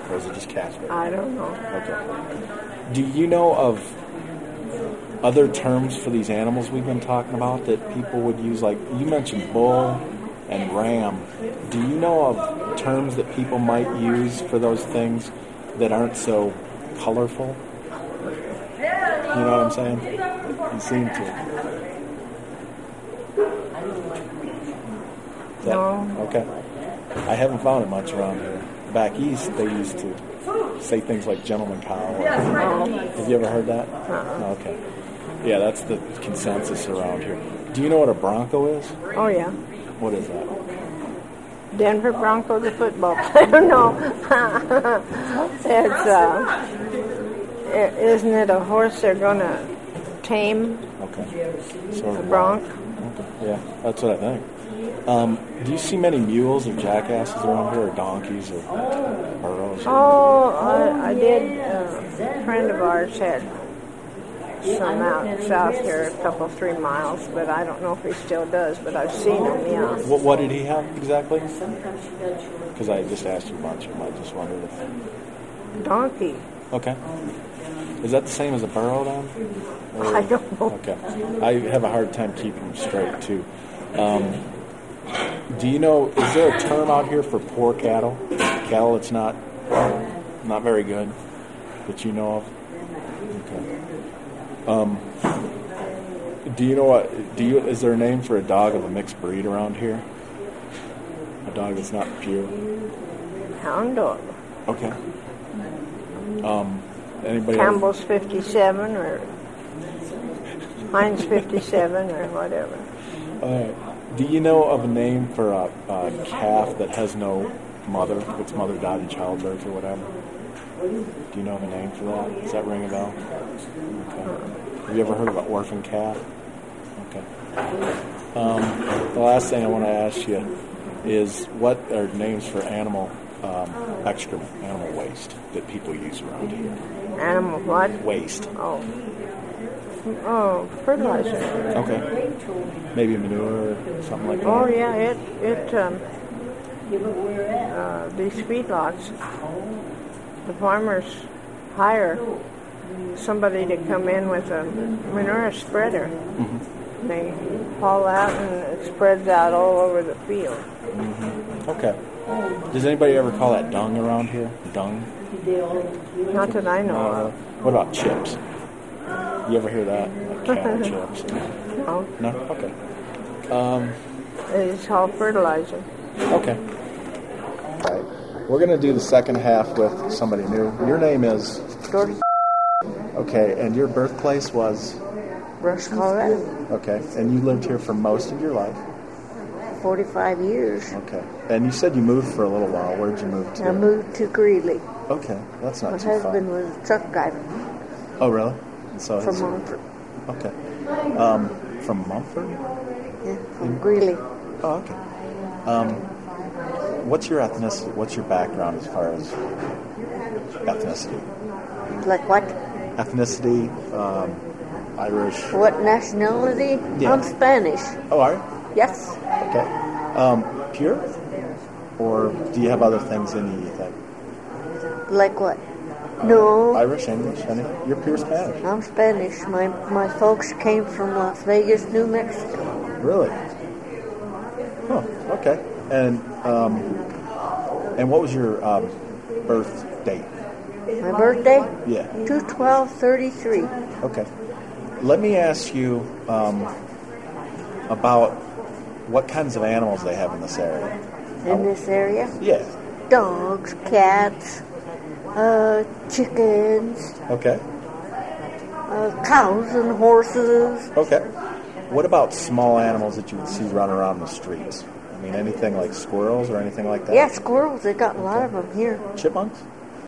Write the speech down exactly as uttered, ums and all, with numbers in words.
or is it just Casper? I don't know. Okay. Do you know of other terms for these animals we've been talking about that people would use? Like you mentioned bull and ram. Do you know of terms that people might use for those things that aren't so colorful? You know what I'm saying? You seem to. That, no. Okay. I haven't found it much around here. Back east, they used to say things like gentleman cow. Or, Oh. have you ever heard that? Uh-uh. Okay. Yeah, that's the consensus around here. Do you know what a Bronco is? Oh, yeah. What is that? Denver Broncos, the football player. No. It's, uh, i- isn't it a horse they're going to tame? Okay. Sort A of bronc? Okay. Yeah, that's what I think. Um, do you see many mules or jackasses around here, or donkeys, or burros? Oh, I, I did. Uh, a friend of ours had some out south here, a couple, three miles, but I don't know if he still does, but I've seen him, yeah. What, what did he have exactly? Because I just asked you a bunch of them. I just wondered if... Donkey. Okay. Is that the same as a burro then? Or... I don't know. Okay. I have a hard time keeping them straight, too. Um, do you know, is there a term out here for poor cattle? Cattle that's not not very good that you know of? Okay. Um, do you know what, do you, is there a name for a dog of a mixed breed around here? A dog that's not pure? Hound dog. Okay. Um, anybody Campbell's fifty-seven or Heinz fifty-seven or whatever. Uh, do you know of a name for a, a calf that has no mother, its mother died in childbirth or whatever? Do you know of a name for that? Does that ring a bell? Okay. Have you ever heard of an orphan calf? Okay. Um, the last thing I want to ask you is what are names for animal um, excrement, animal waste that people use around here? Animal what? Waste. Oh. Oh, fertilizer. Okay. Maybe manure or something like that? Oh, yeah, it, it, um, uh, these feedlots, the farmers hire somebody to come in with a manure spreader. Mm-hmm. They haul out and it spreads out all over the field. Mm-hmm. Okay. Does anybody ever call that dung around here? Dung? Not that I know Uh, of. what about chips? You ever hear that? Like cattle chips? No, No? Okay. Um, it's all fertilizer. okay. All right. We're going to do the second half with somebody new. Your name is? Dorothy. Okay, and your birthplace was? Rush, Colorado. Okay, and you lived here for most of your life? forty-five years. Okay. And you said you moved for a little while. Where'd you move to? I moved to Greeley. Okay, that's not My too far. husband was a truck driver Oh, really? So from his- Mumford. Okay. Um, from Mumford? Yeah, from Greeley. Oh, okay. Um, what's your ethnicity? What's your background as far as ethnicity? Like what? Ethnicity, um, Irish. What nationality? Yeah. I'm Spanish. Oh, are you? Yes. Okay. Um, pure? Or do you have other things in you, you think? Like what? No. Irish, English, any? You're pure Spanish. I'm Spanish. My my folks came from Las Vegas, New Mexico. Really? Huh, okay. And um, and what was your um, birth date? My birthday? Yeah. two twelve thirty-three. Okay. Let me ask you um, about what kinds of animals they have in this area. In this area? Yeah. Dogs, cats, uh, chickens, Okay. uh, cows and horses. Okay. What about small animals that you would see run around the streets? I mean, anything like squirrels or anything like that? Yeah, squirrels. They got a lot of them here. Chipmunks?